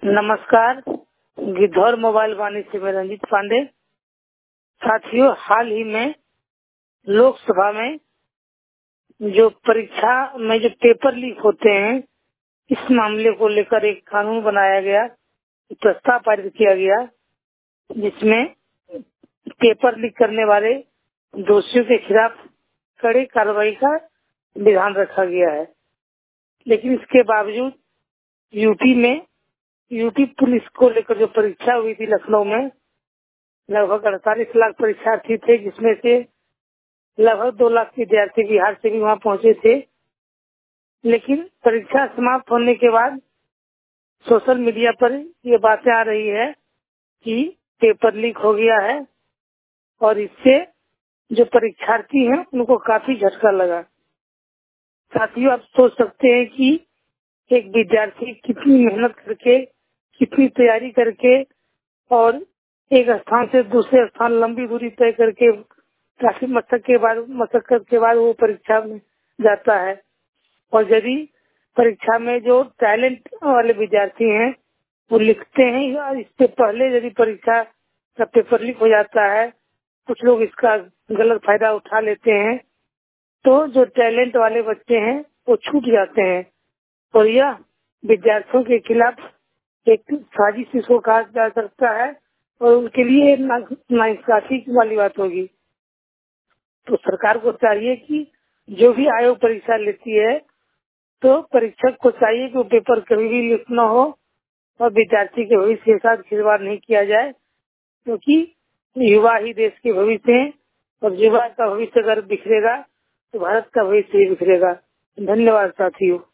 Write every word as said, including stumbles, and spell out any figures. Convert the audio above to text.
नमस्कार, गिद्धौर मोबाइल वाणी से मैं रंजीत पांडे। साथियों, हाल ही में लोकसभा में जो परीक्षा में जो पेपर लीक होते हैं, इस मामले को लेकर एक कानून बनाया गया, प्रस्ताव पारित किया गया, जिसमें पेपर लीक करने वाले दोषियों के खिलाफ कड़ी कार्रवाई का विधान रखा गया है। लेकिन इसके बावजूद यूपी में यूपी पुलिस को लेकर जो परीक्षा हुई थी लखनऊ में, लगभग अड़तालीस लाख परीक्षार्थी थे, जिसमें से लगभग दो लाख विद्यार्थी बिहार से भी वहां पहुंचे थे। लेकिन परीक्षा समाप्त होने के बाद सोशल मीडिया पर ये बातें आ रही है कि पेपर लीक हो गया है और इससे जो परीक्षार्थी हैं उनको काफी झटका लगा। साथियों, आप सोच सकते हैं कि एक विद्यार्थी कितनी मेहनत करके, कितनी तैयारी करके और एक स्थान से दूसरे स्थान लंबी दूरी तय करके काफी मशक्कत के बाद मशक्कत के बाद वो परीक्षा में जाता है। और यदि परीक्षा में जो टैलेंट वाले विद्यार्थी हैं वो लिखते हैं, इससे पहले यदि परीक्षा का पेपर लीक हो जाता है, कुछ लोग इसका गलत फायदा उठा लेते हैं, तो जो टैलेंट वाले बच्चे हैं वो छूट जाते हैं और यह विद्यार्थियों के खिलाफ एक साजिश इसको कहा जा सकता है और उनके लिए नाइंसाफी वाली बात होगी। तो सरकार को चाहिए कि जो भी आयोग परीक्षा लेती है, तो परीक्षक को चाहिए कि वो पेपर कभी भी लीक न हो और विद्यार्थी के भविष्य के साथ खिलवाड़ नहीं किया जाए, क्योंकि युवा ही देश के भविष्य हैं और युवा का भविष्य अगर बिखरेगा तो भारत का भविष्य ही बिखरेगा। धन्यवाद साथियों।